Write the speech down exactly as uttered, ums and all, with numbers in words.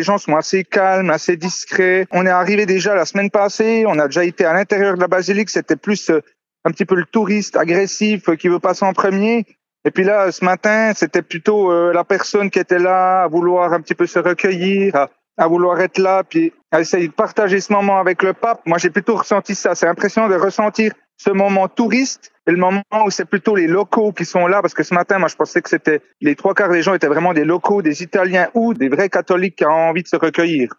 les gens sont assez calmes, assez discrets. On est arrivé déjà la semaine passée, on a déjà été à l'intérieur de la basilique, c'était plus euh, un petit peu le touriste agressif euh, qui veut passer en premier. Et puis là, ce matin, c'était plutôt euh, la personne qui était là à vouloir un petit peu se recueillir, à, à vouloir être là, puis à essayer de partager ce moment avec le pape. Moi, j'ai plutôt ressenti ça. C'est impressionnant de ressentir ce moment touriste et le moment où c'est plutôt les locaux qui sont là, parce que ce matin, moi, je pensais que c'était les trois quarts des gens étaient vraiment des locaux, des Italiens ou des vrais catholiques qui ont envie de se recueillir.